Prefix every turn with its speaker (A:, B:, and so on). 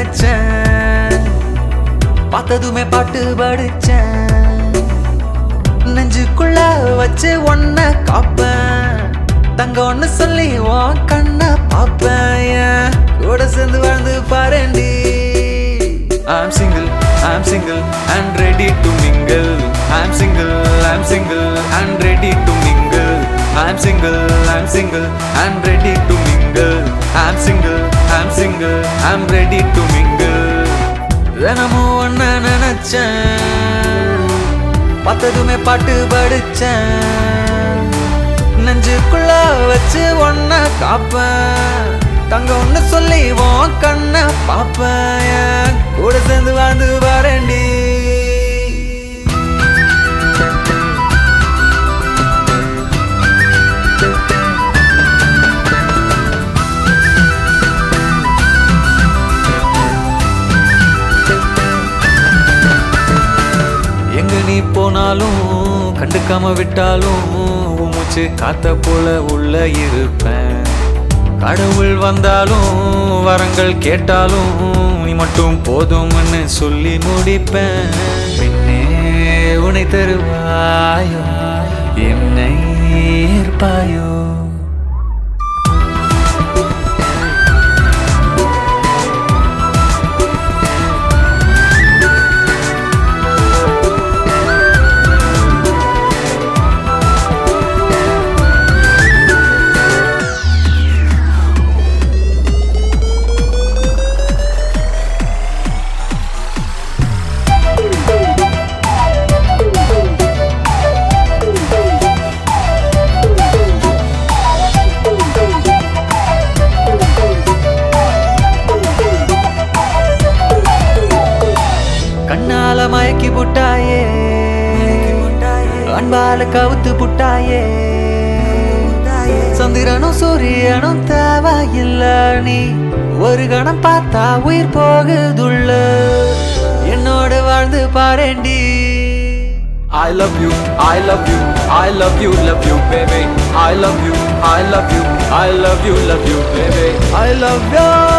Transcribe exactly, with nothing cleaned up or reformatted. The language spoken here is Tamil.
A: நினைச்சேன், பார்த்ததுமே பாட்டு படிச்சேன், நெஞ்சுக்குள்ள வச்சு ஒன்ன காப்பேன், தங்க ஒன்னு சொல்லி உன் கண்ண பாப்பேன், கூட சேர்ந்து வாழ்ந்து பாருண்டி. I'm single, I'm single and ready to mingle. I'm single, I'm single and ready to mingle. I'm single, I'm single and ready to mingle. I'm single, I'm single, I'm ready to mingle. தினமும் ஒன்ன நினைச்சேன், பார்த்ததுமே பாட்டு படிச்சேன், நெஞ்சுக்குள்ள வச்சு ஒன்ன காப்பேன், தங்க ஒன்னு சொல்லி உன் கண்ண பாப்பேன், கூட சேர்ந்து வாழ்ந்து வரேண்டி. எங்க நீ போனாலும் கண்டுக்காம விட்டாலும் உன் மூச்சு காத்த போல உள்ள இருப்பேன், கடவுள் வந்தாலும் வரங்கள் கேட்டாலும் நீ மட்டும் போதும்னு சொல்லி முடிப்பேன். பின்னே உன்னை தருவாயோ என்னை ஏற்பாயோ? கண்ணால மயக்கி புட்டாயே, அன்பால கவுத்து புட்டாயே, சந்திரனும் சூரியனும் தேவையில்ல, நீ ஒரு கணம் பார்த்தா உயிர் போகுதுள்ள, என்னோட வாழ்ந்து பாரேண்டி. I love you, I love you, I love you, love you baby. I love you, I love you, I love you, love you baby. I love you.